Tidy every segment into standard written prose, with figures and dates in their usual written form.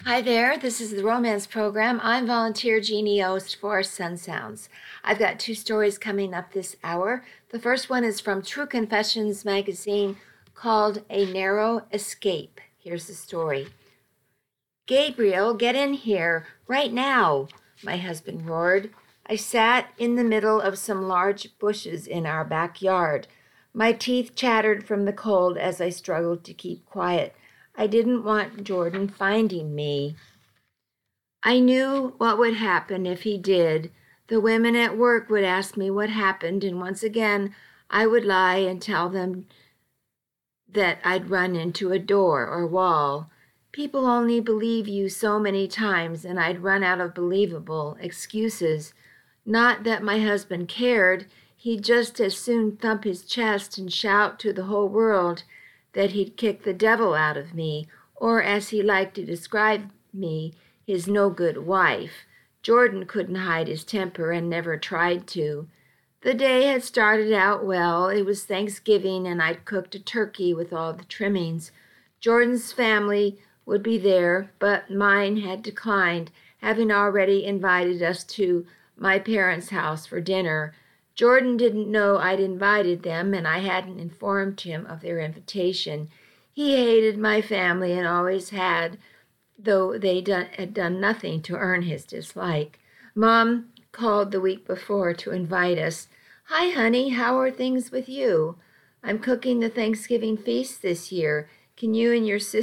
Hi there, this is the Romance Program. I'm volunteer Jeannie Ost for Sun Sounds. I've got two stories coming up this hour. The first one is from True Confessions magazine called A Narrow Escape. Here's the story. Gabriel, get in here, right now, my husband roared. I sat in the middle of some large bushes in our backyard. My teeth chattered from the cold as I struggled to keep quiet. I didn't want Jordan finding me. I knew what would happen if he did. The women at work would ask me what happened, and once again I would lie and tell them that I'd run into a door or wall. People only believe you so many times, and I'd run out of believable excuses. Not that my husband cared. He'd just as soon thump his chest and shout to the whole world that he'd kick the devil out of me, or as he liked to describe me, his no-good wife. Jordan couldn't hide his temper and never tried to. The day had started out well. It was Thanksgiving, and I'd cooked a turkey with all the trimmings. Jordan's family would be there, but mine had declined, having already invited us to my parents' house for dinner. Jordan didn't know I'd invited them, and I hadn't informed him of their invitation. He hated my family and always had, though they had done nothing to earn his dislike. Mom called the week before to invite us. Hi, honey, how are things with you? I'm cooking the Thanksgiving feast this year. Can you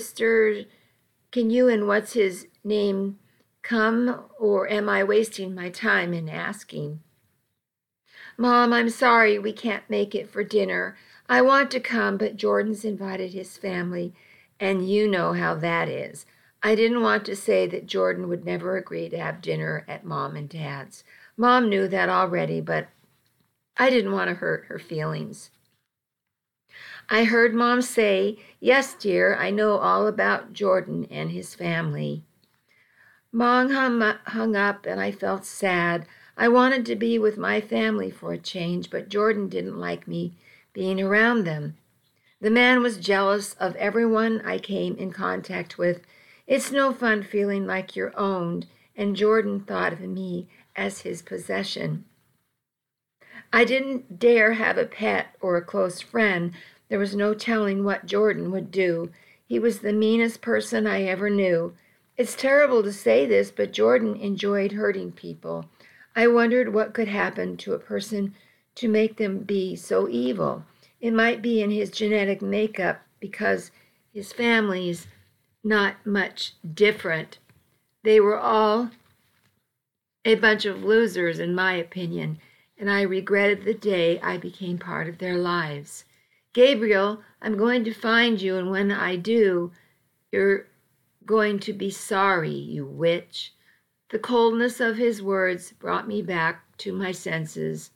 and what's his name come, or am I wasting my time in asking? Mom, I'm sorry we can't make it for dinner. I want to come, but Jordan's invited his family, and you know how that is. I didn't want to say that Jordan would never agree to have dinner at Mom and Dad's. Mom knew that already, but I didn't want to hurt her feelings. I heard Mom say, yes, dear, I know all about Jordan and his family. Mom hung up, and I felt sad. I wanted to be with my family for a change, but Jordan didn't like me being around them. The man was jealous of everyone I came in contact with. It's no fun feeling like you're owned, and Jordan thought of me as his possession. I didn't dare have a pet or a close friend. There was no telling what Jordan would do. He was the meanest person I ever knew. It's terrible to say this, but Jordan enjoyed hurting people. I wondered what could happen to a person to make them be so evil. It might be in his genetic makeup because his family's not much different. They were all a bunch of losers, in my opinion, and I regretted the day I became part of their lives. Gabriel, I'm going to find you, and when I do, you're going to be sorry, you witch. The coldness of his words brought me back to my senses.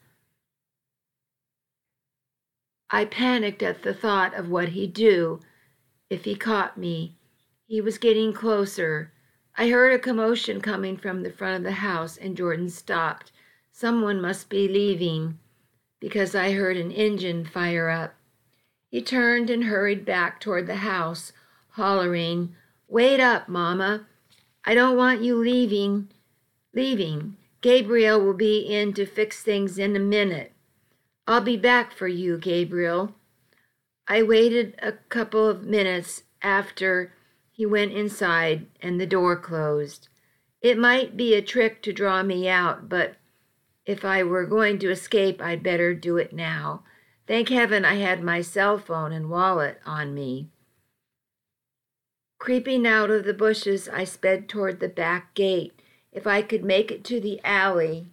I panicked at the thought of what he'd do if he caught me. He was getting closer. I heard a commotion coming from the front of the house, and Jordan stopped. Someone must be leaving, because I heard an engine fire up. He turned and hurried back toward the house, hollering, Wait up, Mama. I don't want you leaving. Gabriel will be in to fix things in a minute. I'll be back for you, Gabriel. I waited a couple of minutes after he went inside and the door closed. It might be a trick to draw me out, but if I were going to escape, I'd better do it now. Thank heaven I had my cell phone and wallet on me. Creeping out of the bushes, I sped toward the back gate. If I could make it to the alley,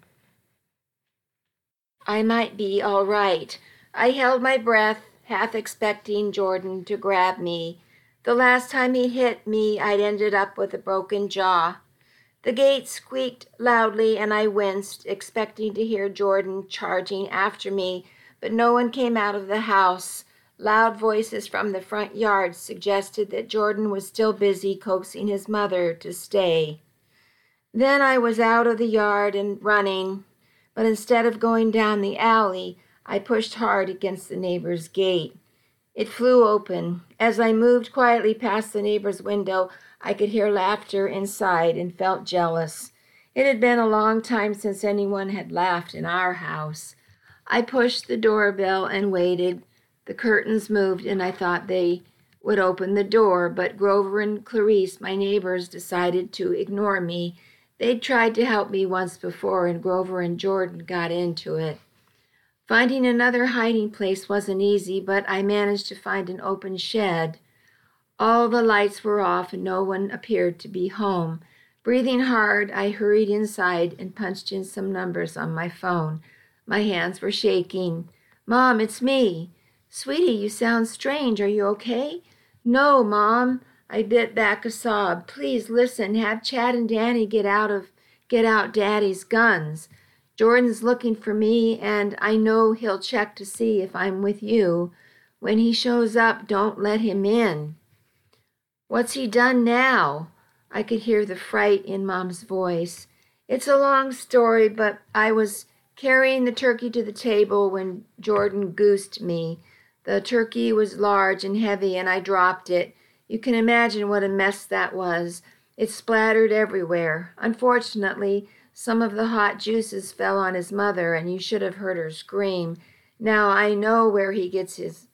I might be all right. I held my breath, half expecting Jordan to grab me. The last time he hit me, I'd ended up with a broken jaw. The gate squeaked loudly, and I winced, expecting to hear Jordan charging after me, but no one came out of the house. Loud voices from the front yard suggested that Jordan was still busy coaxing his mother to stay. Then I was out of the yard and running, but instead of going down the alley, I pushed hard against the neighbor's gate. It flew open. As I moved quietly past the neighbor's window, I could hear laughter inside and felt jealous. It had been a long time since anyone had laughed in our house. I pushed the doorbell and waited. The curtains moved, and I thought they would open the door, but Grover and Clarice, my neighbors, decided to ignore me. They'd tried to help me once before, and Grover and Jordan got into it. Finding another hiding place wasn't easy, but I managed to find an open shed. All the lights were off and no one appeared to be home. Breathing hard, I hurried inside and punched in some numbers on my phone. My hands were shaking. "Mom, it's me." "Sweetie, you sound strange. Are you okay?" "No, Mom." I bit back a sob. "Please listen. Have Chad and Danny get out Daddy's guns. Jordan's looking for me, and I know he'll check to see if I'm with you. When he shows up, don't let him in." "What's he done now?" I could hear the fright in Mom's voice. "It's a long story, but I was carrying the turkey to the table when Jordan goosed me. The turkey was large and heavy, and I dropped it. You can imagine what a mess that was. It splattered everywhere. Unfortunately, some of the hot juices fell on his mother, and you should have heard her scream. Now I know where he gets his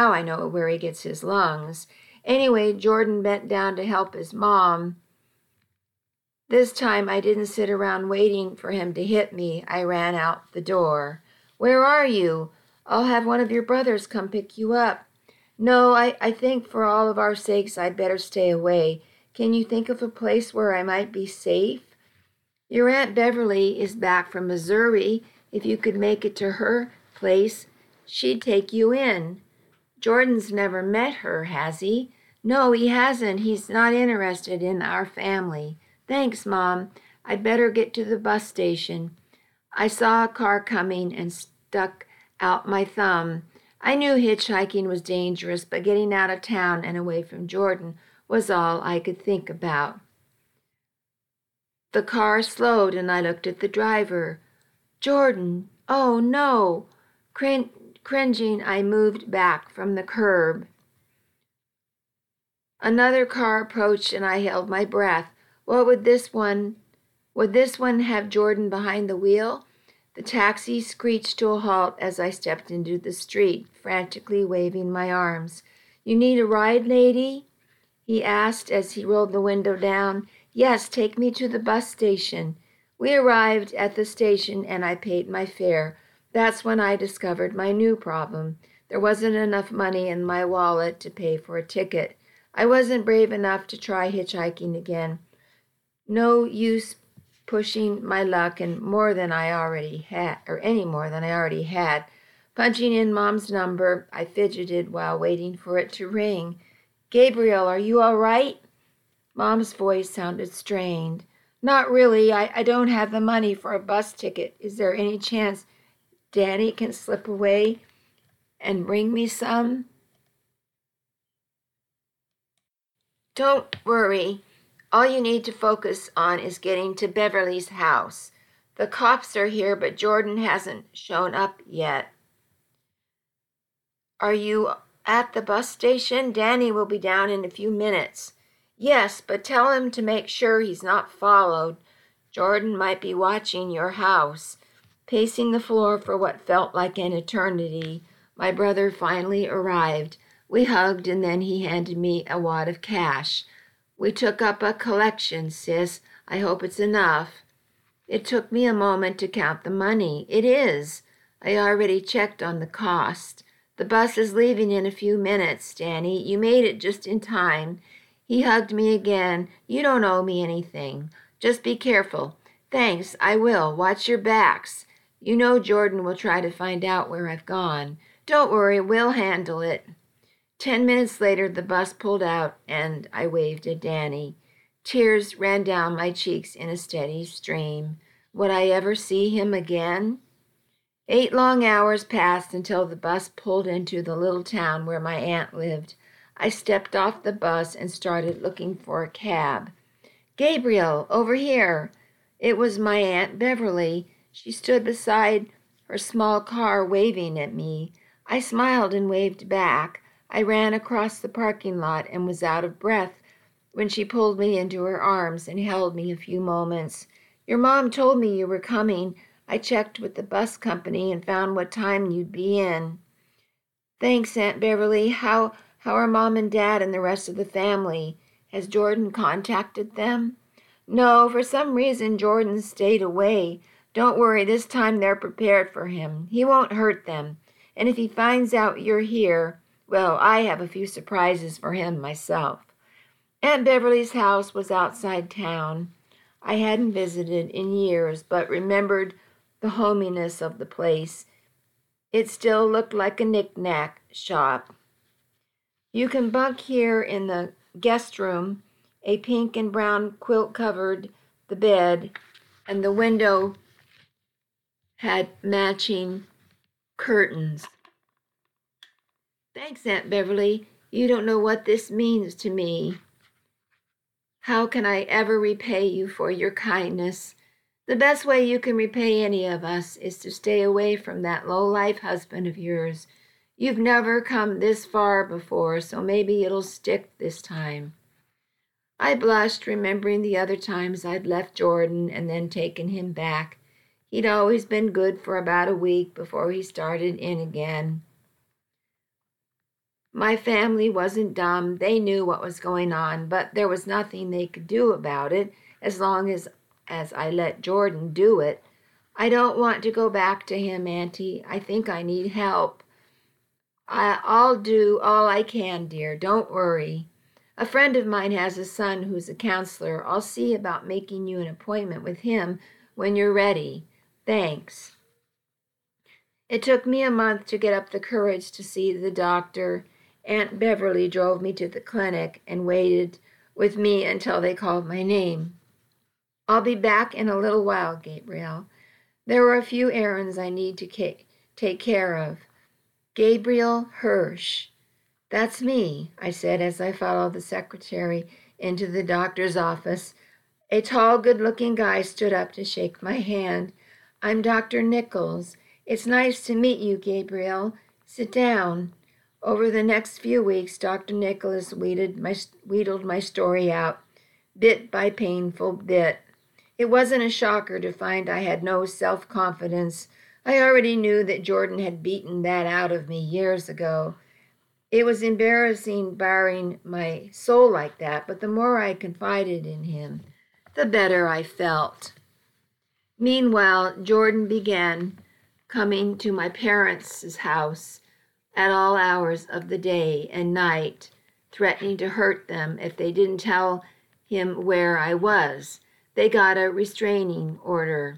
lungs. Anyway, Jordan bent down to help his mom. This time I didn't sit around waiting for him to hit me. I ran out the door. "Where are you? I'll have one of your brothers come pick you up." "No, I think for all of our sakes I'd better stay away. Can you think of a place where I might be safe?" "Your Aunt Beverly is back from Missouri. If you could make it to her place, she'd take you in." "Jordan's never met her, has he?" "No, he hasn't. He's not interested in our family." "Thanks, Mom. I'd better get to the bus station." I saw a car coming and stuck out my thumb. I knew hitchhiking was dangerous, but getting out of town and away from Jordan was all I could think about. The car slowed and I looked at the driver. "Jordan, oh no." Cringing, I moved back from the curb. Another car approached and I held my breath. Would this one have Jordan behind the wheel? The taxi screeched to a halt as I stepped into the street, frantically waving my arms. "You need a ride, lady?" he asked as he rolled the window down. "Yes, take me to the bus station." We arrived at the station and I paid my fare. That's when I discovered my new problem. There wasn't enough money in my wallet to pay for a ticket. I wasn't brave enough to try hitchhiking again. No use pushing my luck any more than I already had. Punching in Mom's number, I fidgeted while waiting for it to ring. "Gabriel, are you all right?" Mom's voice sounded strained. "Not really. I don't have the money for a bus ticket. Is there any chance Danny can slip away and bring me some?" "Don't worry. All you need to focus on is getting to Beverly's house. The cops are here, but Jordan hasn't shown up yet." "Are you at the bus station? Danny will be down in a few minutes." "Yes, but tell him to make sure he's not followed. Jordan might be watching your house." Pacing the floor for what felt like an eternity, my brother finally arrived. We hugged and then he handed me a wad of cash. "We took up a collection, sis. I hope it's enough." It took me a moment to count the money. It is. I already checked on the cost. "The bus is leaving in a few minutes, Danny. You made it just in time." He hugged me again. "You don't owe me anything. Just be careful." "Thanks, I will. Watch your backs. You know Jordan will try to find out where I've gone." "Don't worry, we'll handle it." 10 minutes later, the bus pulled out, and I waved at Danny. Tears ran down my cheeks in a steady stream. Would I ever see him again? 8 long hours passed until the bus pulled into the little town where my aunt lived. I stepped off the bus and started looking for a cab. "Gabriel, over here." It was my Aunt Beverly. She stood beside her small car waving at me. I smiled and waved back. I ran across the parking lot and was out of breath when she pulled me into her arms and held me a few moments. Your mom told me you were coming. I checked with the bus company and found what time you'd be in. Thanks, Aunt Beverly. How are Mom and Dad and the rest of the family? Has Jordan contacted them? No, for some reason Jordan stayed away. Don't worry, this time they're prepared for him. He won't hurt them. And if he finds out you're here, well, I have a few surprises for him myself. Aunt Beverly's house was outside town. I hadn't visited in years, but remembered the hominess of the place. It still looked like a knick-knack shop. You can bunk here in the guest room. A pink and brown quilt covered the bed, and the window had matching curtains. Thanks, Aunt Beverly. You don't know what this means to me. How can I ever repay you for your kindness? The best way you can repay any of us is to stay away from that low-life husband of yours. You've never come this far before, so maybe it'll stick this time. I blushed, remembering the other times I'd left Jordan and then taken him back. He'd always been good for about a week before he started in again. My family wasn't dumb. They knew what was going on, but there was nothing they could do about it as long as I let Jordan do it. I don't want to go back to him, Auntie. I think I need help. I'll do all I can, dear. Don't worry. A friend of mine has a son who's a counselor. I'll see about making you an appointment with him when you're ready. Thanks. It took me a month to get up the courage to see the doctor. Aunt Beverly drove me to the clinic and waited with me until they called my name. I'll be back in a little while, Gabriel. There were a few errands I need to take care of. Gabriel Hirsch. That's me, I said as I followed the secretary into the doctor's office. A tall, good-looking guy stood up to shake my hand. I'm Dr. Nichols. It's nice to meet you, Gabriel. Sit down. Over the next few weeks, Dr. Nichols wheedled my story out, bit by painful bit. It wasn't a shocker to find I had no self-confidence. I already knew that Jordan had beaten that out of me years ago. It was embarrassing baring my soul like that, but the more I confided in him, the better I felt. Meanwhile, Jordan began coming to my parents' house at all hours of the day and night, threatening to hurt them if they didn't tell him where I was. They got a restraining order.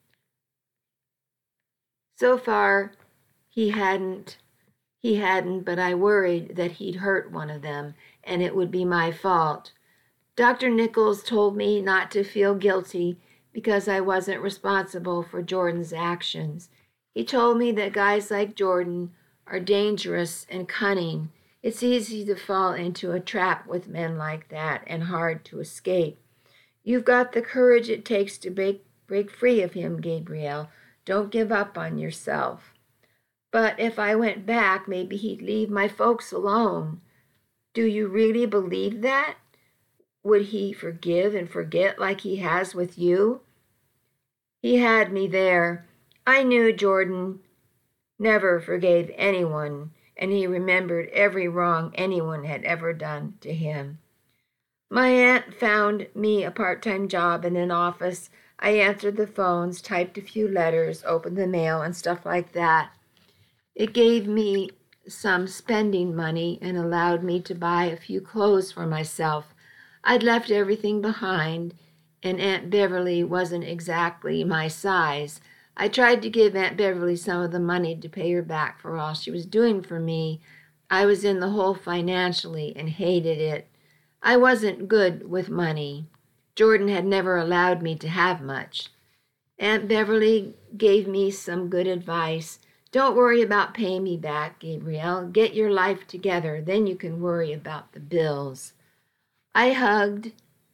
So far, he hadn't, but I worried that he'd hurt one of them, and it would be my fault. Dr. Nichols told me not to feel guilty because I wasn't responsible for Jordan's actions. He told me that guys like Jordan are dangerous and cunning. It's easy to fall into a trap with men like that and hard to escape. You've got the courage it takes to break free of him, Gabriel. Don't give up on yourself. But if I went back, maybe he'd leave my folks alone. Do you really believe that? Would he forgive and forget like he has with you? He had me there. I knew Jordan never forgave anyone, and he remembered every wrong anyone had ever done to him. My aunt found me a part-time job in an office. I answered the phones, typed a few letters, opened the mail, and stuff like that. It gave me some spending money and allowed me to buy a few clothes for myself. I'd left everything behind, and Aunt Beverly wasn't exactly my size. I tried to give Aunt Beverly some of the money to pay her back for all she was doing for me. I was in the hole financially and hated it. I wasn't good with money. Jordan had never allowed me to have much. Aunt Beverly gave me some good advice. Don't worry about paying me back, Gabriel. Get your life together, then you can worry about the bills. I hugged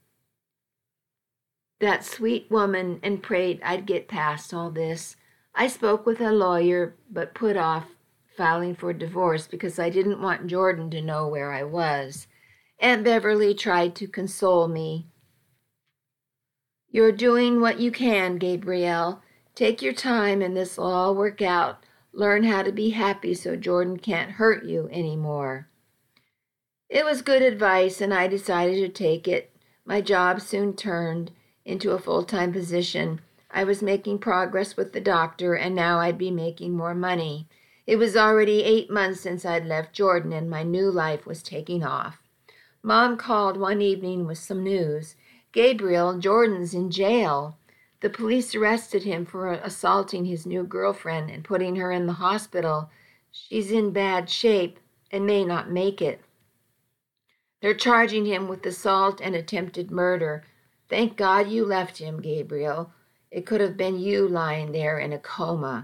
that sweet woman and prayed I'd get past all this. I spoke with a lawyer, but put off filing for divorce because I didn't want Jordan to know where I was. Aunt Beverly tried to console me. You're doing what you can, Gabrielle. Take your time and this will all work out. Learn how to be happy so Jordan can't hurt you anymore. It was good advice, and I decided to take it. My job soon turned into a full-time position. I was making progress with the doctor, and now I'd be making more money. It was already 8 months since I'd left Jordan, and my new life was taking off. Mom called one evening with some news. Gabriel, Jordan's in jail. The police arrested him for assaulting his new girlfriend and putting her in the hospital. She's in bad shape and may not make it. They're charging him with assault and attempted murder. Thank God you left him, Gabriel. It could have been you lying there in a coma.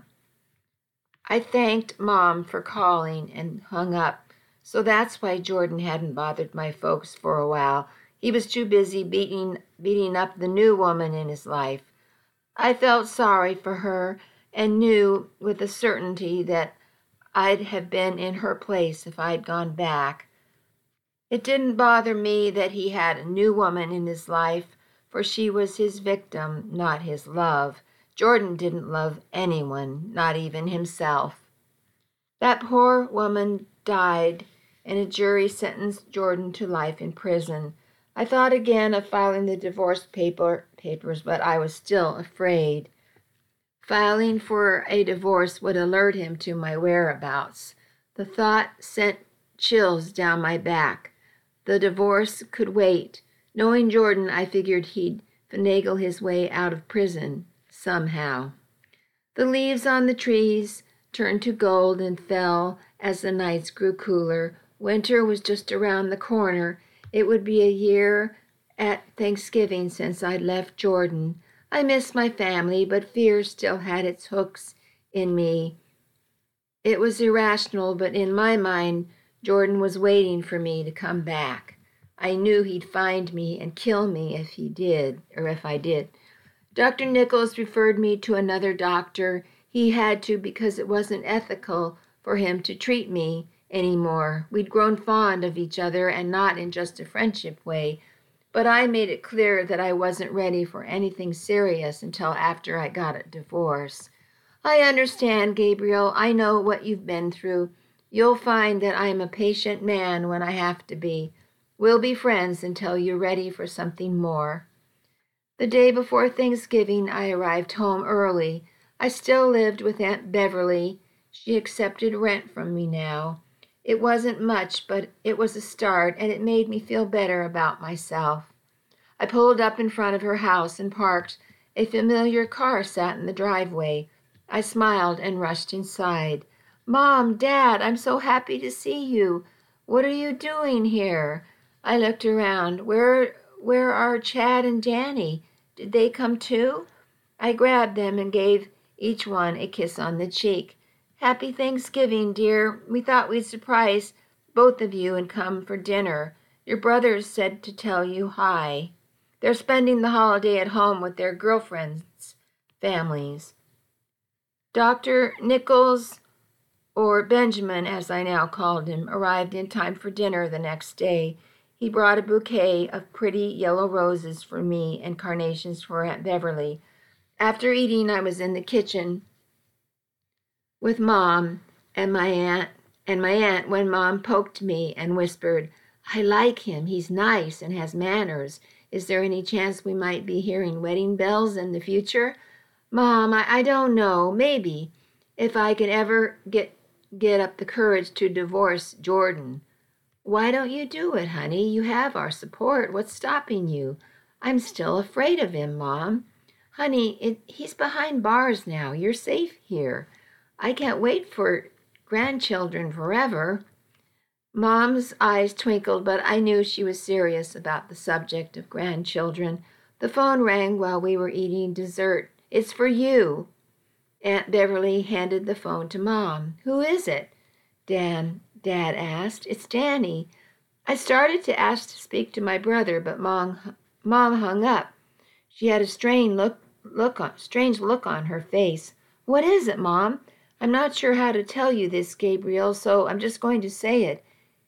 I thanked Mom for calling and hung up. So that's why Jordan hadn't bothered my folks for a while. He was too busy beating up the new woman in his life. I felt sorry for her and knew with a certainty that I'd have been in her place if I'd gone back. It didn't bother me that he had a new woman in his life, for she was his victim, not his love. Jordan didn't love anyone, not even himself. That poor woman died, and a jury sentenced Jordan to life in prison. I thought again of filing the divorce papers, but I was still afraid. Filing for a divorce would alert him to my whereabouts. The thought sent chills down my back. The divorce could wait. Knowing Jordan, I figured he'd finagle his way out of prison somehow. The leaves on the trees turned to gold and fell as the nights grew cooler. Winter was just around the corner. It would be a year at Thanksgiving since I'd left Jordan. I missed my family, but fear still had its hooks in me. It was irrational, but in my mind, Jordan was waiting for me to come back. I knew he'd find me and kill me if I did. Dr. Nichols referred me to another doctor. He had to because it wasn't ethical for him to treat me anymore. We'd grown fond of each other and not in just a friendship way, but I made it clear that I wasn't ready for anything serious until after I got a divorce. I understand, Gabriel. I know what you've been through. You'll find that I'm a patient man when I have to be. We'll be friends until you're ready for something more. The day before Thanksgiving, I arrived home early. I still lived with Aunt Beverly. She accepted rent from me now. It wasn't much, but it was a start, and it made me feel better about myself. I pulled up in front of her house and parked. A familiar car sat in the driveway. I smiled and rushed inside. Mom, Dad, I'm so happy to see you. What are you doing here? I looked around. Where are Chad and Danny? Did they come too? I grabbed them and gave each one a kiss on the cheek. Happy Thanksgiving, dear. We thought we'd surprise both of you and come for dinner. Your brothers said to tell you hi. They're spending the holiday at home with their girlfriends' families. Dr. Nichols, or Benjamin, as I now called him, arrived in time for dinner the next day. He brought a bouquet of pretty yellow roses for me and carnations for Aunt Beverly. After eating, I was in the kitchen with Mom and my aunt when Mom poked me and whispered, I like him. He's nice and has manners. Is there any chance we might be hearing wedding bells in the future? Mom, I don't know. Maybe. If I could ever get up the courage to divorce Jordan. Why don't you do it, honey? You have our support. What's stopping you? I'm still afraid of him, Mom. Honey, he's behind bars now. You're safe here. I can't wait for grandchildren forever. Mom's eyes twinkled, but I knew she was serious about the subject of grandchildren. The phone rang while we were eating dessert. It's for you. Aunt Beverly handed the phone to Mom. Who is it? Dad asked. It's Danny. I started to ask to speak to my brother, but Mom hung up. She had a strange look on her face. What is it, Mom? I'm not sure how to tell you this, Gabriel, so I'm just going to say it.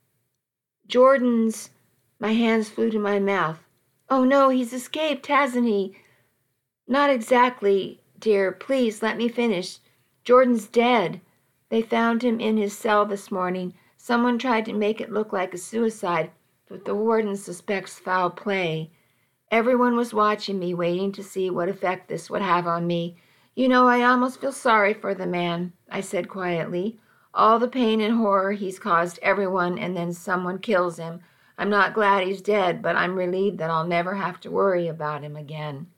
Jordan's... My hands flew to my mouth. Oh no, he's escaped, hasn't he? Not exactly, dear. Please let me finish. Jordan's dead. They found him in his cell this morning. Someone tried to make it look like a suicide, but the warden suspects foul play. Everyone was watching me, waiting to see what effect this would have on me. You know, I almost feel sorry for the man, I said quietly. All the pain and horror he's caused everyone, and then someone kills him. I'm not glad he's dead, but I'm relieved that I'll never have to worry about him again.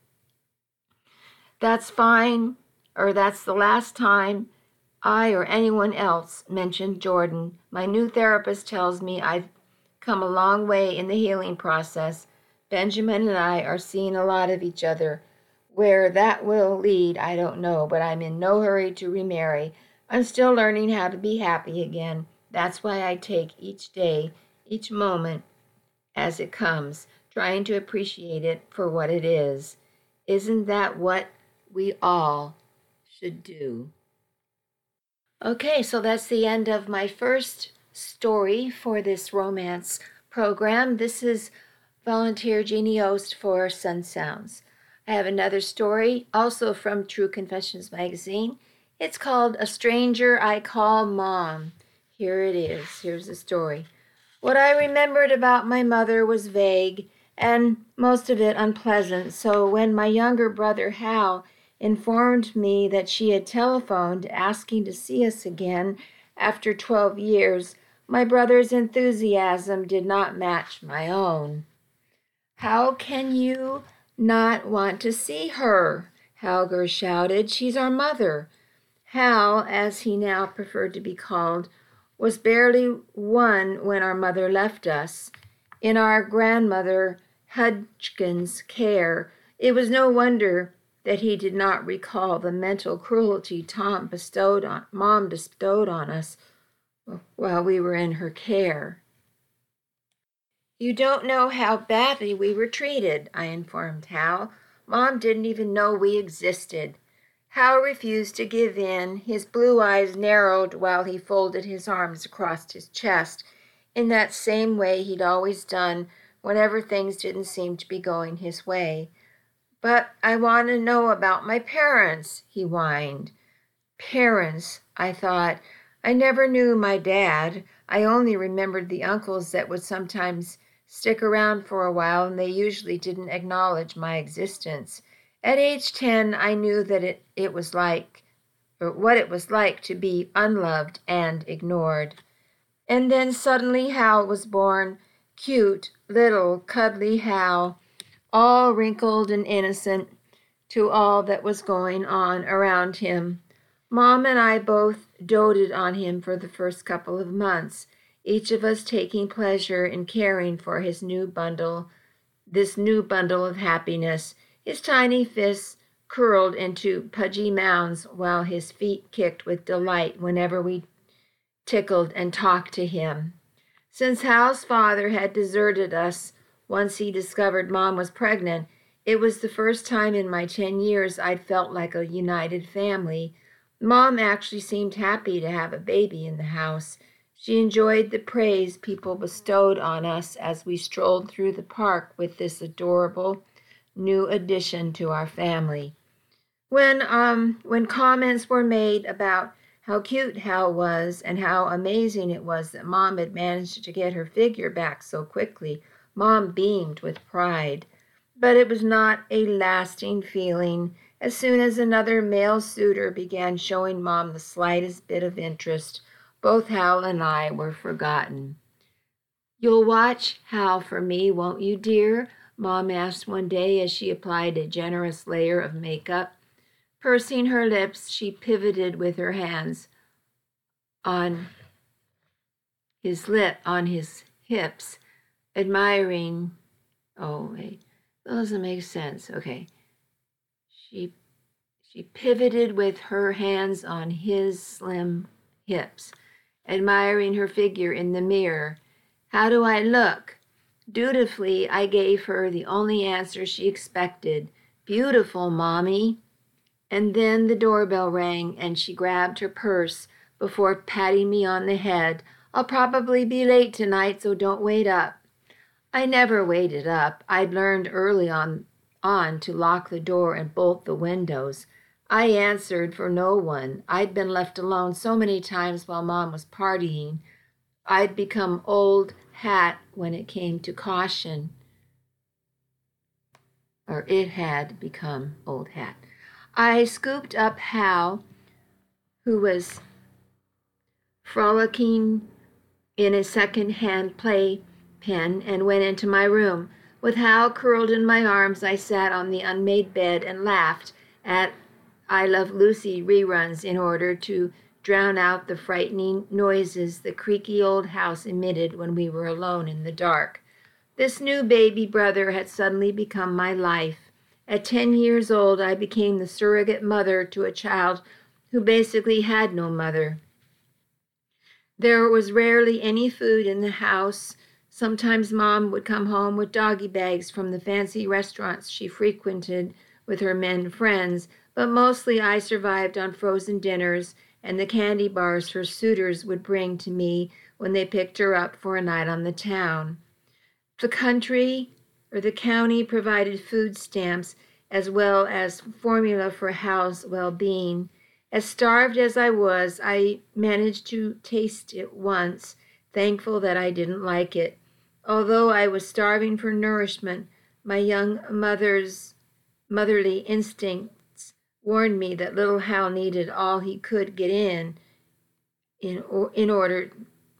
That's fine, or that's the last time I or anyone else mentioned Jordan. My new therapist tells me I've come a long way in the healing process. Benjamin and I are seeing a lot of each other. Where that will lead, I don't know, but I'm in no hurry to remarry. I'm still learning how to be happy again. That's why I take each day, each moment as it comes, trying to appreciate it for what it is. Isn't that what we all should do? Okay, so that's the end of my first story for this romance program. This is volunteer Jeannie Ost for Sun Sounds. I have another story, also from True Confessions magazine. It's called A Stranger I Call Mom. Here it is. Here's the story. What I remembered about my mother was vague and most of it unpleasant, so when my younger brother Hal informed me that she had telephoned asking to see us again after 12 years, my brother's enthusiasm did not match my own. How can you not want to see her? Halger shouted. She's our mother. Hal, as he now preferred to be called, was barely 1 when our mother left us. In our grandmother Hudgens' care, it was no wonder that he did not recall the mental cruelty Mom bestowed on us while we were in her care. You don't know how badly we were treated, I informed Hal. Mom didn't even know we existed. Hal refused to give in. His blue eyes narrowed while he folded his arms across his chest, in that same way he'd always done whenever things didn't seem to be going his way. But I want to know about my parents, he whined. Parents, I thought. I never knew my dad. I only remembered the uncles that would sometimes stick around for a while, and they usually didn't acknowledge my existence. At age 10, I knew that it was like, or what it was like to be unloved and ignored. And then suddenly Hal was born, cute, little, cuddly Hal, all wrinkled and innocent to all that was going on around him. Mom and I both doted on him for the first couple of months, each of us taking pleasure in caring for this new bundle of happiness. His tiny fists curled into pudgy mounds while his feet kicked with delight whenever we tickled and talked to him. Since Hal's father had deserted us once he discovered Mom was pregnant, it was the first time in my 10 years I'd felt like a united family. Mom actually seemed happy to have a baby in the house. She enjoyed the praise people bestowed on us as we strolled through the park with this adorable new addition to our family. When comments were made about how cute Hal was and how amazing it was that Mom had managed to get her figure back so quickly, Mom beamed with pride. But it was not a lasting feeling. As soon as another male suitor began showing Mom the slightest bit of interest, both Hal and I were forgotten. You'll watch Hal for me, won't you, dear? Mom asked one day as she applied a generous layer of makeup. Pursing her lips, she pivoted with her hands on his hips, admiring. Oh, wait, that doesn't make sense. Okay. She pivoted with her hands on his slim hips, admiring her figure in the mirror. How do I look? Dutifully, I gave her the only answer she expected. Beautiful, Mommy. And then the doorbell rang and she grabbed her purse before patting me on the head. I'll probably be late tonight, so don't wait up. I never waited up. I'd learned early on to lock the door and bolt the windows. I answered for no one. I'd been left alone so many times while Mom was partying. I'd become old hat when it came to caution. Or it had become old hat. I scooped up Hal, who was frolicking in a second-hand playpen, and went into my room. With Hal curled in my arms, I sat on the unmade bed and laughed at I Love Lucy reruns in order to drown out the frightening noises the creaky old house emitted when we were alone in the dark. This new baby brother had suddenly become my life. At 10 years old, I became the surrogate mother to a child who basically had no mother. There was rarely any food in the house. Sometimes Mom would come home with doggy bags from the fancy restaurants she frequented with her men friends, but mostly I survived on frozen dinners and the candy bars her suitors would bring to me when they picked her up for a night on the town. The county provided food stamps as well as formula for Hal's well-being. As starved as I was, I managed to taste it once, thankful that I didn't like it. Although I was starving for nourishment, my young mother's motherly instincts warned me that little Hal needed all he could get in order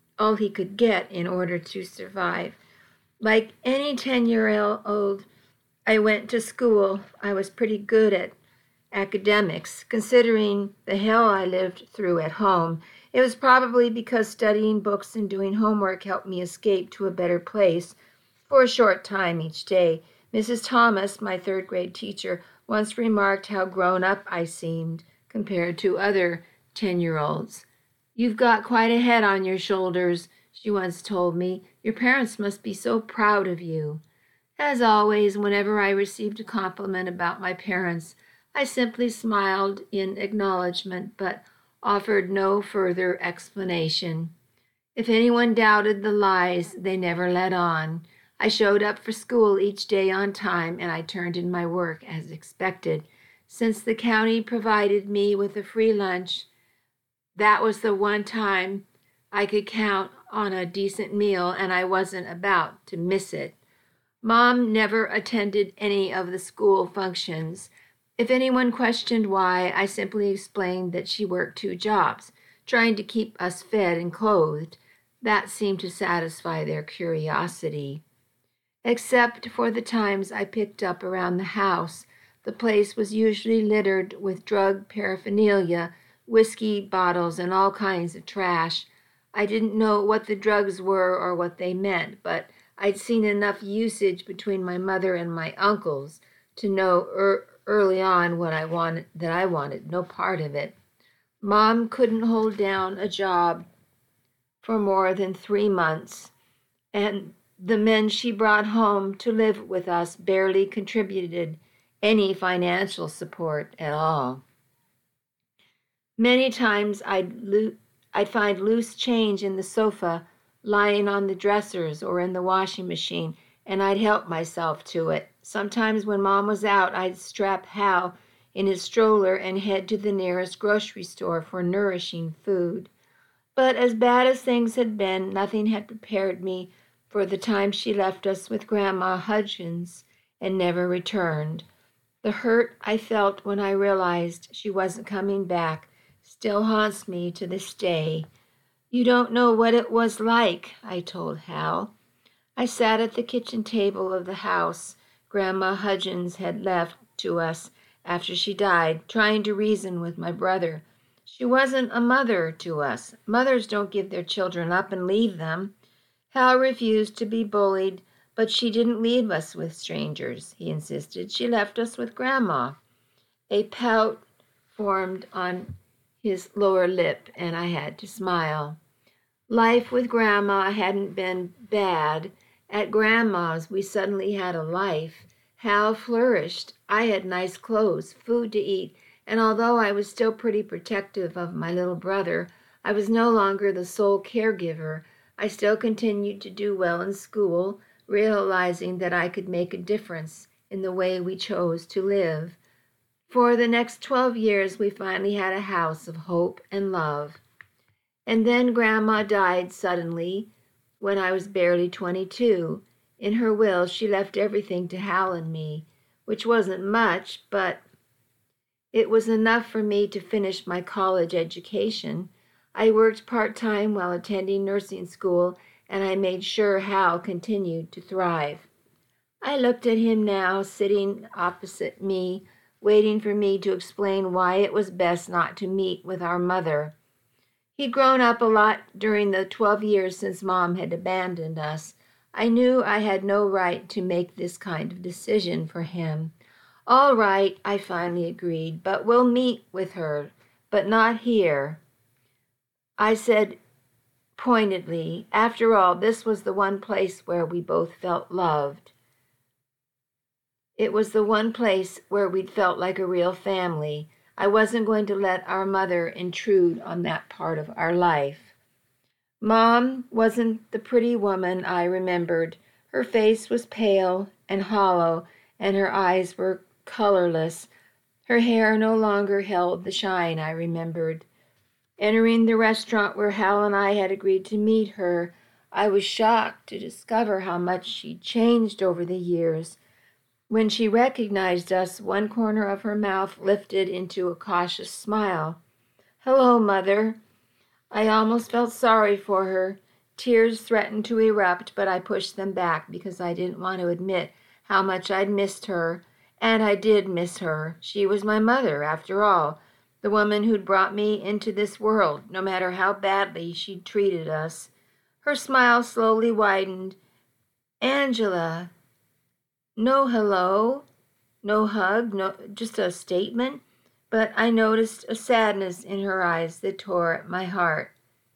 to survive. Like any 10-year-old, I went to school. I was pretty good at academics, considering the hell I lived through at home. It was probably because studying books and doing homework helped me escape to a better place for a short time each day. Mrs. Thomas, my third-grade teacher, once remarked how grown up I seemed compared to other 10-year-olds. "You've got quite a head on your shoulders," she once told me. "Your parents must be so proud of you." As always, whenever I received a compliment about my parents, I simply smiled in acknowledgement, but offered no further explanation. If anyone doubted the lies, they never let on. I showed up for school each day on time, and I turned in my work as expected. Since the county provided me with a free lunch, that was the one time I could count on a decent meal, and I wasn't about to miss it. Mom never attended any of the school functions. If anyone questioned why, I simply explained that she worked 2 jobs, trying to keep us fed and clothed. That seemed to satisfy their curiosity. Except for the times I picked up around the house, the place was usually littered with drug paraphernalia, whiskey bottles, and all kinds of trash. I didn't know what the drugs were or what they meant, but I'd seen enough usage between my mother and my uncles to know early on what I wanted no part of it. Mom couldn't hold down a job for more than 3 months, and the men she brought home to live with us barely contributed any financial support at all. Many times I'd find loose change in the sofa, lying on the dressers or in the washing machine, and I'd help myself to it. Sometimes when Mom was out, I'd strap Hal in his stroller and head to the nearest grocery store for nourishing food. But as bad as things had been, nothing had prepared me for the time she left us with Grandma Hudgens and never returned. The hurt I felt when I realized she wasn't coming back still haunts me to this day. "You don't know what it was like," I told Hal. I sat at the kitchen table of the house Grandma Hudgens had left to us after she died, trying to reason with my brother. She wasn't a mother to us. Mothers don't give their children up and leave them. Hal refused to be bullied, but she didn't leave us with strangers, he insisted. She left us with Grandma. A pout formed on his lower lip, and I had to smile. Life with Grandma hadn't been bad. At Grandma's, we suddenly had a life. Hal flourished. I had nice clothes, food to eat, and although I was still pretty protective of my little brother, I was no longer the sole caregiver. I still continued to do well in school, realizing that I could make a difference in the way we chose to live. For the next 12 years, we finally had a house of hope and love. And then Grandma died suddenly when I was barely 22. In her will, she left everything to Hal and me, which wasn't much, but it was enough for me to finish my college education. I worked part-time while attending nursing school, and I made sure Hal continued to thrive. I looked at him now, sitting opposite me, waiting for me to explain why it was best not to meet with our mother. He'd grown up a lot during the 12 years since Mom had abandoned us. I knew I had no right to make this kind of decision for him. All right, I finally agreed, but we'll meet with her, but not here. I said pointedly, after all, this was the one place where we both felt loved. It was the one place where we'd felt like a real family. I wasn't going to let our mother intrude on that part of our life. Mom wasn't the pretty woman I remembered. Her face was pale and hollow, and her eyes were colorless. Her hair no longer held the shine I remembered. Entering the restaurant where Hal and I had agreed to meet her, I was shocked to discover how much she'd changed over the years. When she recognized us, one corner of her mouth lifted into a cautious smile. "Hello, Mother." I almost felt sorry for her. Tears threatened to erupt, but I pushed them back because I didn't want to admit how much I'd missed her. And I did miss her. She was my mother, after all, the woman who'd brought me into this world, no matter how badly she'd treated us. Her smile slowly widened. "Angela." No hello, no hug, no just a statement, but I noticed a sadness in her eyes that tore at my heart.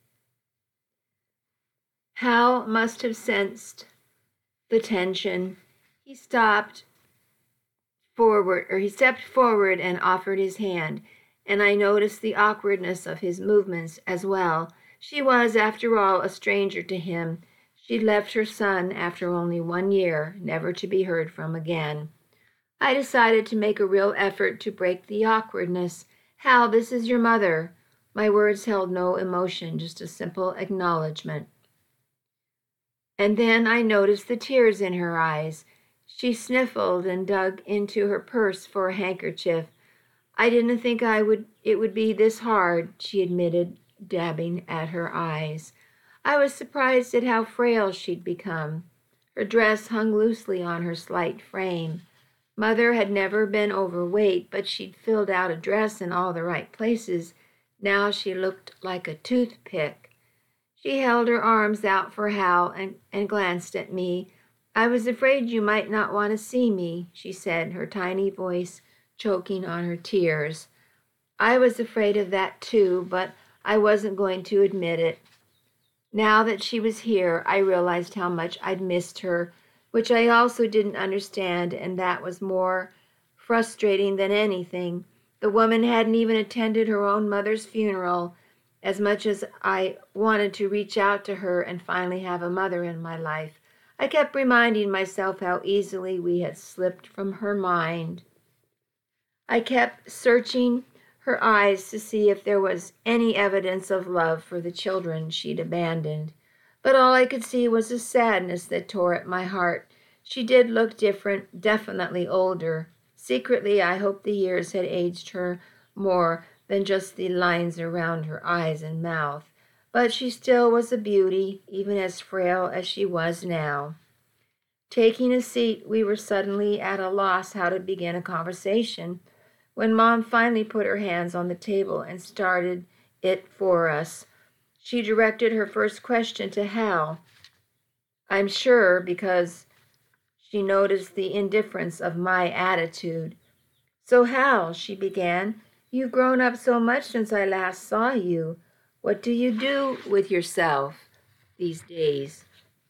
Hal must have sensed the tension. He stepped forward and offered his hand, and I noticed the awkwardness of his movements as well. She was, after all, a stranger to him. She'd left her son after only 1 year, never to be heard from again. I decided to make a real effort to break the awkwardness. "Hal, this is your mother." My words held no emotion, just a simple acknowledgement. And then I noticed the tears in her eyes. She sniffled and dug into her purse for a handkerchief. "I didn't think it would be this hard," she admitted, dabbing at her eyes. I was surprised at how frail she'd become. Her dress hung loosely on her slight frame. Mother had never been overweight, but she'd filled out a dress in all the right places. Now she looked like a toothpick. She held her arms out for Hal and glanced at me. "I was afraid you might not want to see me," she said, her tiny voice choking on her tears. I was afraid of that too, but I wasn't going to admit it. Now that she was here, I realized how much I'd missed her, which I also didn't understand, and that was more frustrating than anything. The woman hadn't even attended her own mother's funeral. As much as I wanted to reach out to her and finally have a mother in my life, I kept reminding myself how easily we had slipped from her mind. I kept searching her eyes to see if there was any evidence of love for the children she'd abandoned. But all I could see was a sadness that tore at my heart. She did look different, definitely older. Secretly, I hoped the years had aged her more than just the lines around her eyes and mouth. But she still was a beauty, even as frail as she was now. Taking a seat, we were suddenly at a loss how to begin a conversation. When Mom finally put her hands on the table and started it for us, she directed her first question to Hal. I'm sure because she noticed the indifference of my attitude. "So Hal," she began, "you've grown up so much since I last saw you. What do you do with yourself these days?"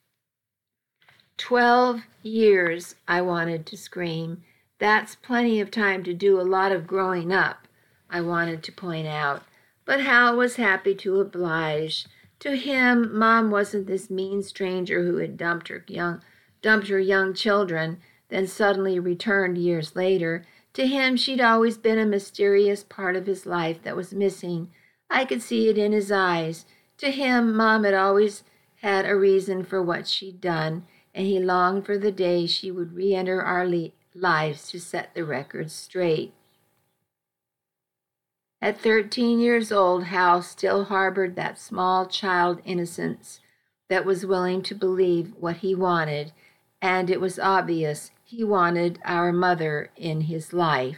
12 years, I wanted to scream. That's plenty of time to do a lot of growing up. I wanted to point out, but Hal was happy to oblige. To him, Mom wasn't this mean stranger who had dumped her young children, then suddenly returned years later. To him, she'd always been a mysterious part of his life that was missing. I could see it in his eyes. To him, Mom had always had a reason for what she'd done, and he longed for the day she would re-enter our lives to set the record straight. At 13 years old, Hal still harbored that small child innocence that was willing to believe what he wanted, and it was obvious he wanted our mother in his life.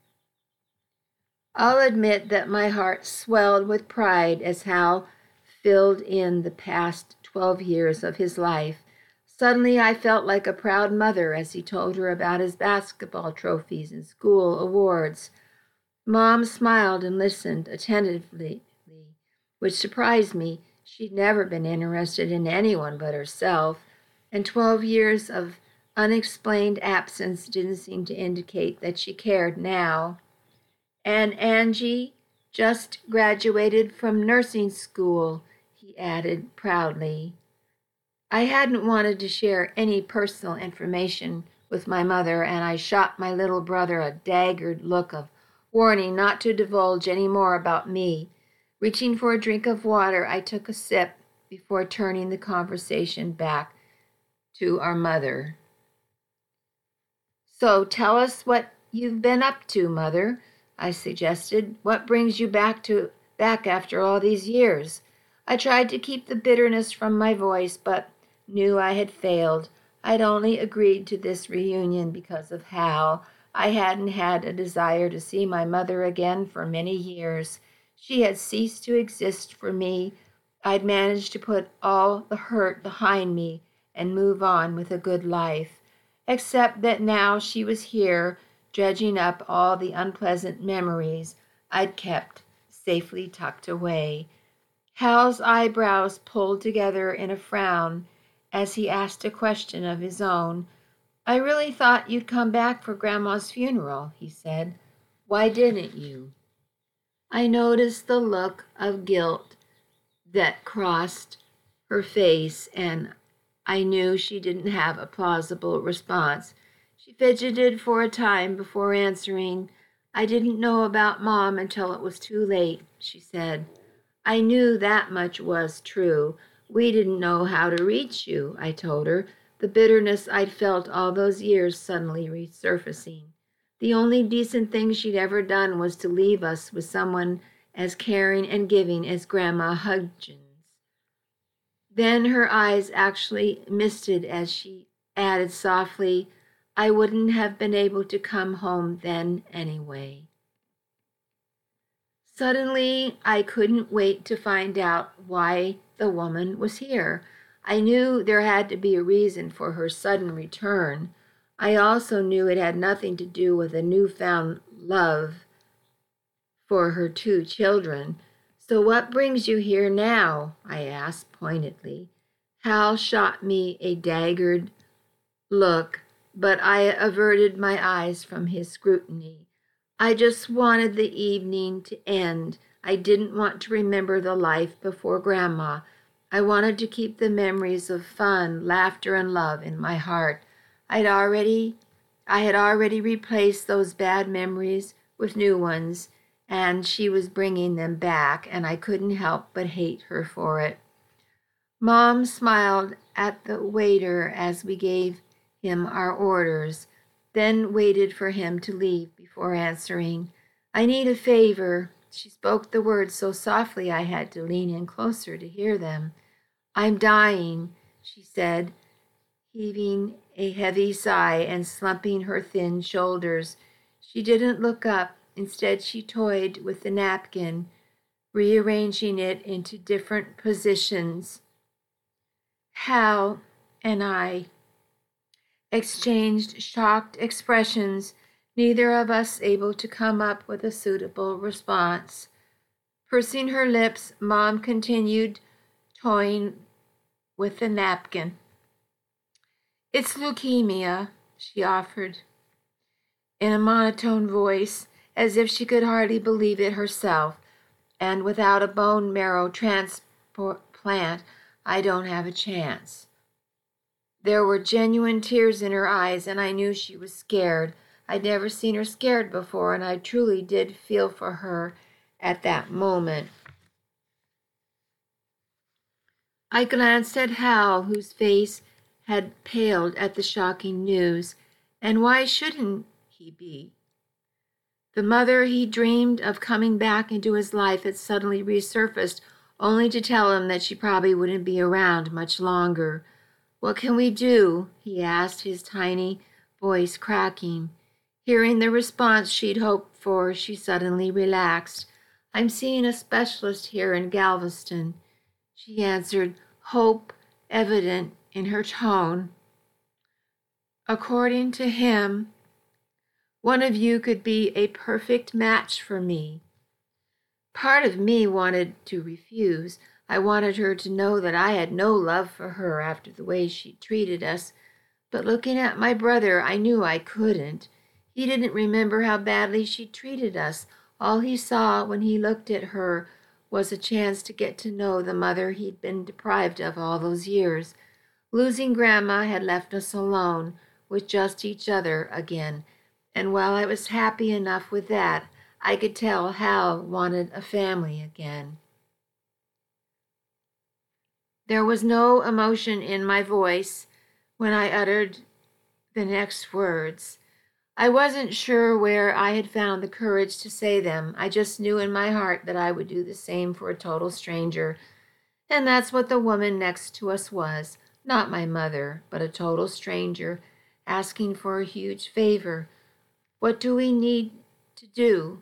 I'll admit that my heart swelled with pride as Hal filled in the past 12 years of his life. Suddenly I felt like a proud mother as he told her about his basketball trophies and school awards. Mom smiled and listened attentively, which surprised me. She'd never been interested in anyone but herself, and 12 years of unexplained absence didn't seem to indicate that she cared now. And Angie just graduated from nursing school, he added proudly. I hadn't wanted to share any personal information with my mother, and I shot my little brother a daggered look of warning not to divulge any more about me. Reaching for a drink of water, I took a sip before turning the conversation back to our mother. So tell us what you've been up to, Mother, I suggested. What brings you back after all these years? I tried to keep the bitterness from my voice, but knew I had failed. I'd only agreed to this reunion because of Hal. I hadn't had a desire to see my mother again for many years. She had ceased to exist for me. I'd managed to put all the hurt behind me and move on with a good life, except that now she was here, dredging up all the unpleasant memories I'd kept safely tucked away. Hal's eyebrows pulled together in a frown as he asked a question of his own. I really thought you'd come back for Grandma's funeral, he said. Why didn't you? I noticed the look of guilt that crossed her face, and I knew she didn't have a plausible response. She fidgeted for a time before answering. I didn't know about Mom until it was too late, she said. I knew that much was true. We didn't know how to reach you, I told her, the bitterness I'd felt all those years suddenly resurfacing. The only decent thing she'd ever done was to leave us with someone as caring and giving as Grandma Hudgens. Then her eyes actually misted as she added softly, I wouldn't have been able to come home then anyway. Suddenly, I couldn't wait to find out why the woman was here. I knew there had to be a reason for her sudden return. I also knew it had nothing to do with a newfound love for her 2 children. So what brings you here now? I asked pointedly. Hal shot me a daggered look, but I averted my eyes from his scrutiny. I just wanted the evening to end. I didn't want to remember the life before Grandma. I wanted to keep the memories of fun, laughter, and love in my heart. I had already replaced those bad memories with new ones, and she was bringing them back, and I couldn't help but hate her for it. Mom smiled at the waiter as we gave him our orders, then waited for him to leave before answering. I need a favor. She spoke the words so softly I had to lean in closer to hear them. I'm dying, she said, heaving a heavy sigh and slumping her thin shoulders. She didn't look up. Instead, she toyed with the napkin, rearranging it into different positions. Hal and I exchanged shocked expressions, neither of us able to come up with a suitable response. Pursing her lips, Mom continued toying with the napkin. It's leukemia, she offered in a monotone voice, as if she could hardly believe it herself. And without a bone marrow transplant, I don't have a chance. There were genuine tears in her eyes, and I knew she was scared. I'd never seen her scared before, and I truly did feel for her at that moment. I glanced at Hal, whose face had paled at the shocking news. And why shouldn't he be? The mother he dreamed of coming back into his life had suddenly resurfaced, only to tell him that she probably wouldn't be around much longer. "What can we do?" he asked, his tiny voice cracking. Hearing the response she'd hoped for, she suddenly relaxed. "I'm seeing a specialist here in Galveston," she answered, hope evident in her tone. "According to him, one of you could be a perfect match for me." Part of me wanted to refuse. I wanted her to know that I had no love for her after the way she treated us. But looking at my brother, I knew I couldn't. He didn't remember how badly she treated us. All he saw when he looked at her was a chance to get to know the mother he'd been deprived of all those years. Losing Grandma had left us alone, with just each other again. And while I was happy enough with that, I could tell Hal wanted a family again. There was no emotion in my voice when I uttered the next words. I wasn't sure where I had found the courage to say them. I just knew in my heart that I would do the same for a total stranger. And that's what the woman next to us was. Not my mother, but a total stranger, asking for a huge favor. What do we need to do?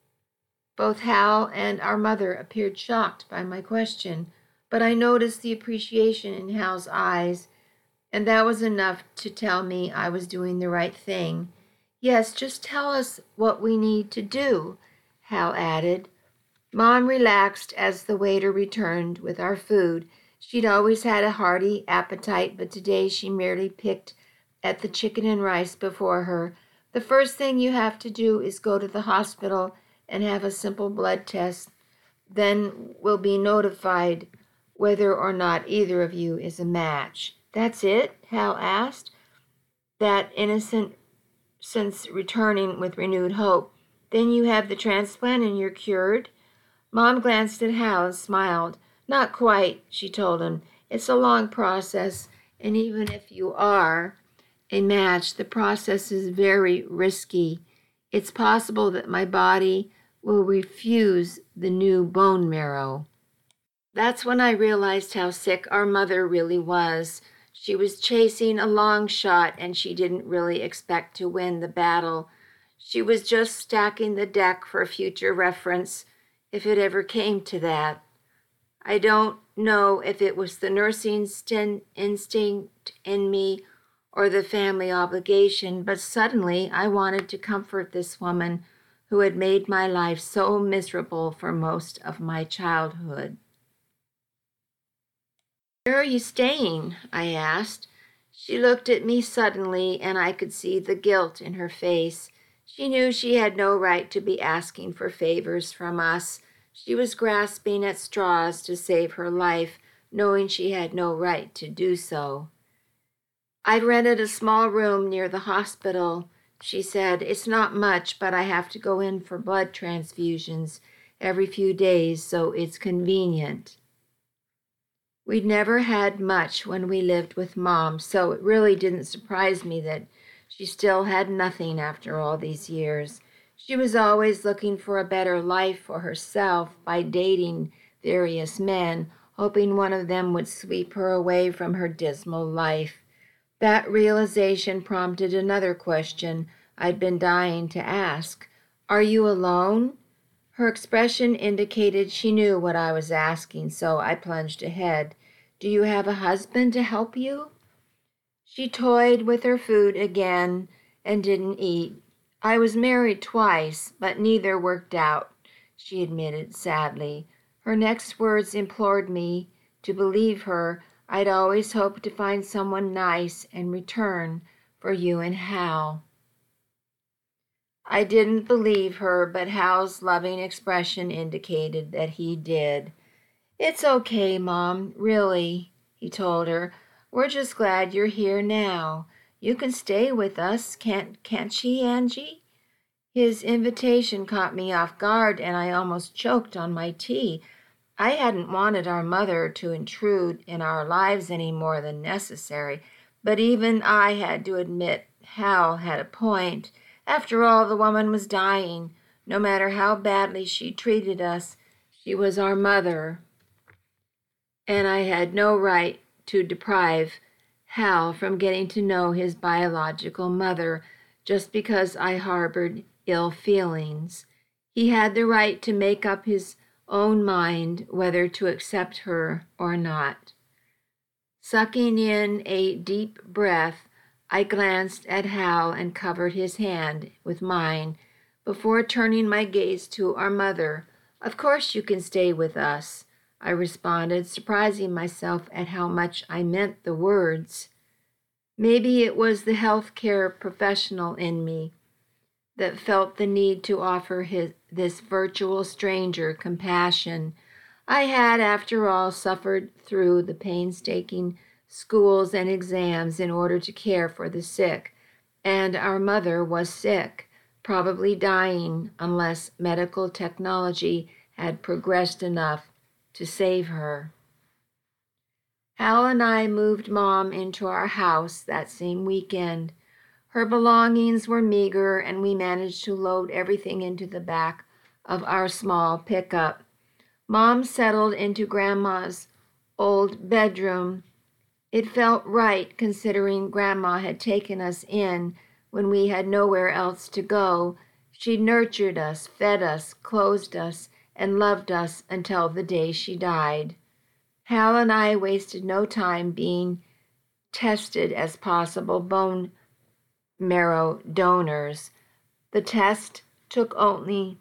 Both Hal and our mother appeared shocked by my question, but I noticed the appreciation in Hal's eyes, and that was enough to tell me I was doing the right thing. "Yes, just tell us what we need to do," Hal added. Mom relaxed as the waiter returned with our food. She'd always had a hearty appetite, but today she merely picked at the chicken and rice before her. "The first thing you have to do is go to the hospital and have a simple blood test. Then we'll be notified whether or not either of you is a match." "That's it?" Hal asked, that innocent sense returning with renewed hope. "Then you have the transplant and you're cured?" Mom glanced at Hal and smiled. "Not quite," she told him. "It's a long process, and even if you are a match, the process is very risky. It's possible that my body will refuse the new bone marrow." That's when I realized how sick our mother really was. She was chasing a long shot, and she didn't really expect to win the battle. She was just stacking the deck for future reference, if it ever came to that. I don't know if it was the nursing instinct in me or the family obligation, but suddenly I wanted to comfort this woman who had made my life so miserable for most of my childhood. "Where are you staying?" I asked. She looked at me suddenly, and I could see the guilt in her face. She knew she had no right to be asking for favors from us. She was grasping at straws to save her life, knowing she had no right to do so. "I've rented a small room near the hospital," she said. "It's not much, but I have to go in for blood transfusions every few days, so it's convenient." We'd never had much when we lived with Mom, so it really didn't surprise me that she still had nothing after all these years. She was always looking for a better life for herself by dating various men, hoping one of them would sweep her away from her dismal life. That realization prompted another question I'd been dying to ask. "Are you alone?" Her expression indicated she knew what I was asking, so I plunged ahead. "Do you have a husband to help you?" She toyed with her food again and didn't eat. "I was married twice, but neither worked out," she admitted sadly. Her next words implored me to believe her. "I'd always hoped to find someone nice in return for you and Hal." I didn't believe her, but Hal's loving expression indicated that he did. "It's okay, Mom, really," he told her. "We're just glad you're here now. You can stay with us, can't she, Angie?" His invitation caught me off guard, and I almost choked on my tea. I hadn't wanted our mother to intrude in our lives any more than necessary, but even I had to admit Hal had a point. After all, the woman was dying. No matter how badly she treated us, she was our mother, and I had no right to deprive Hal from getting to know his biological mother just because I harbored ill feelings. He had the right to make up his own mind whether to accept her or not. Sucking in a deep breath, I glanced at Hal and covered his hand with mine before turning my gaze to our mother. "Of course you can stay with us," I responded, surprising myself at how much I meant the words. Maybe it was the healthcare professional in me that felt the need to offer this virtual stranger compassion. I had, after all, suffered through the painstaking schools and exams in order to care for the sick, and our mother was sick, probably dying unless medical technology had progressed enough to save her. Hal and I moved Mom into our house that same weekend. Her belongings were meager, and we managed to load everything into the back of our small pickup. Mom settled into Grandma's old bedroom. It felt right, considering Grandma had taken us in when we had nowhere else to go. She nurtured us, fed us, clothed us, and loved us until the day she died. Hal and I wasted no time being tested as possible bone marrow donors. The test took only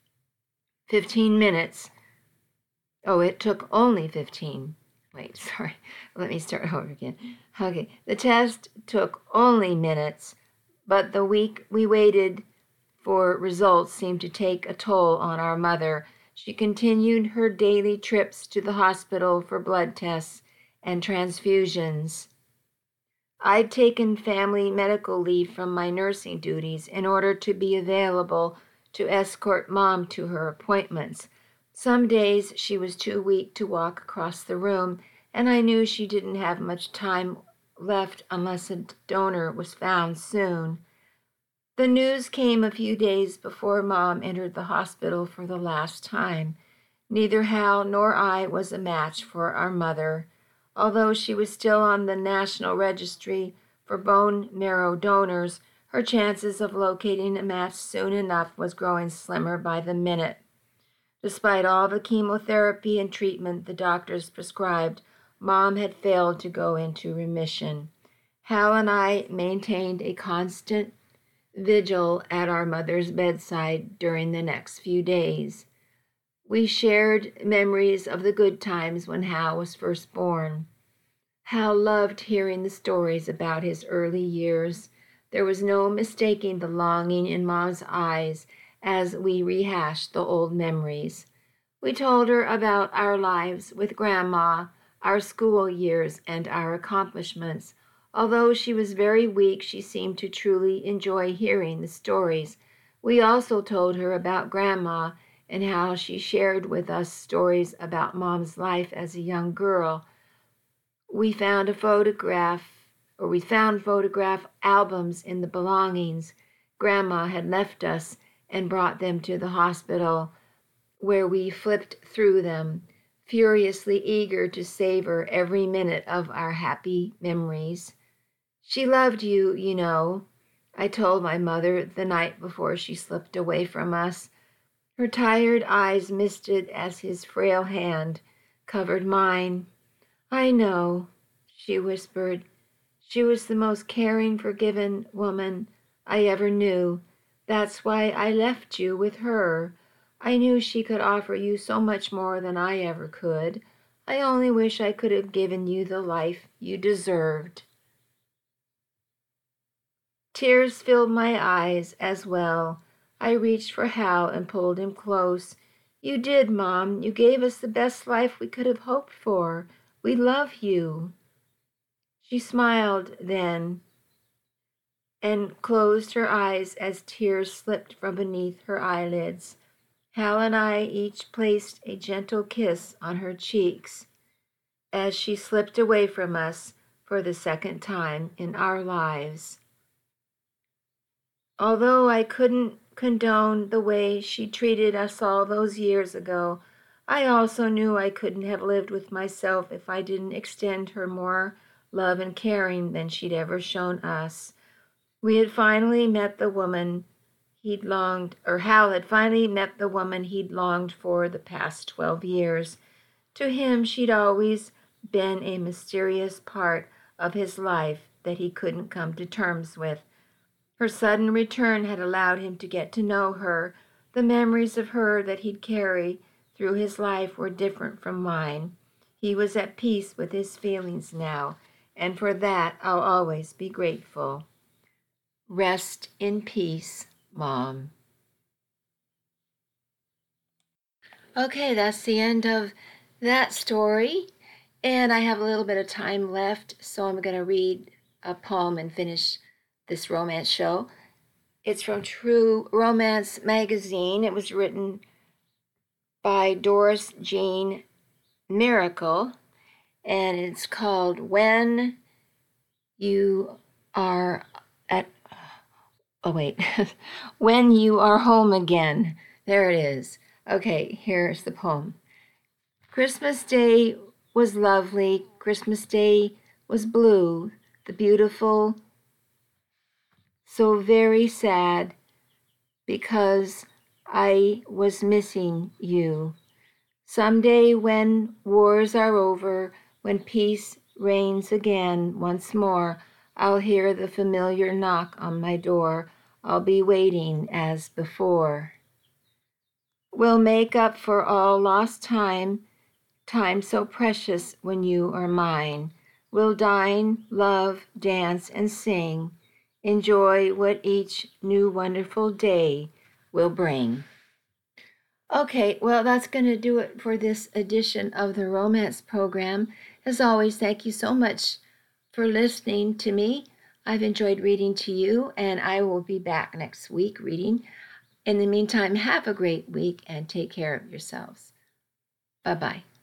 15 minutes. Oh, it took only 15. Wait, sorry. Let me start over again. Okay, the test took only minutes, but the week we waited for results seemed to take a toll on our mother. She continued her daily trips to the hospital for blood tests and transfusions. I'd taken family medical leave from my nursing duties in order to be available to escort Mom to her appointments. Some days she was too weak to walk across the room, and I knew she didn't have much time left unless a donor was found soon. The news came a few days before Mom entered the hospital for the last time. Neither Hal nor I was a match for our mother. Although she was still on the National Registry for bone marrow donors, her chances of locating a match soon enough was growing slimmer by the minute. Despite all the chemotherapy and treatment the doctors prescribed, Mom had failed to go into remission. Hal and I maintained a constant vigil at our mother's bedside during the next few days. We shared memories of the good times when Hal was first born. Hal loved hearing the stories about his early years. There was no mistaking the longing in Mom's eyes as we rehashed the old memories. We told her about our lives with Grandma, our school years, and our accomplishments. Although she was very weak, she seemed to truly enjoy hearing the stories. We also told her about Grandma and how she shared with us stories about Mom's life as a young girl. We found photograph albums in the belongings Grandma had left us and brought them to the hospital, where we flipped through them, furiously eager to savor every minute of our happy memories. "She loved you, you know," I told my mother the night before she slipped away from us. Her tired eyes misted as his frail hand covered mine. "I know," she whispered. "She was the most caring, forgiving woman I ever knew. That's why I left you with her. I knew she could offer you so much more than I ever could. I only wish I could have given you the life you deserved." Tears filled my eyes as well. I reached for Hal and pulled him close. You did, Mom. You gave us the best life we could have hoped for. We love you. She smiled then and closed her eyes as tears slipped from beneath her eyelids. Hal and I each placed a gentle kiss on her cheeks as she slipped away from us for the second time in our lives. Although I couldn't condone the way she treated us all those years ago, I also knew I couldn't have lived with myself if I didn't extend her more love and caring than she'd ever shown us. We had finally met the woman Hal had finally met the woman he'd longed for the past 12 years. To him, she'd always been a mysterious part of his life that he couldn't come to terms with. Her sudden return had allowed him to get to know her. The memories of her that he'd carried through his life were different from mine. He was at peace with his feelings now, and for that I'll always be grateful. Rest in peace, Mom. Okay, that's the end of that story. And I have a little bit of time left, so I'm going to read a poem and finish this romance show. It's from True Romance Magazine. It was written by Doris Jean Miracle, and it's called When You Are When You Are Home Again. There it is. Okay, here's the poem. Christmas Day was lovely. Christmas Day was blue. The beautiful, so very sad, because I was missing you. Someday when wars are over, when peace reigns again once more, I'll hear the familiar knock on my door. I'll be waiting as before. We'll make up for all lost time so precious when you are mine. We'll dine, love, dance, and sing, enjoy what each new wonderful day will bring. Okay, well, that's going to do it for this edition of the Romance Program. As always, thank you so much for listening to me. I've enjoyed reading to you, and I will be back next week reading. In the meantime, have a great week and take care of yourselves. Bye-bye.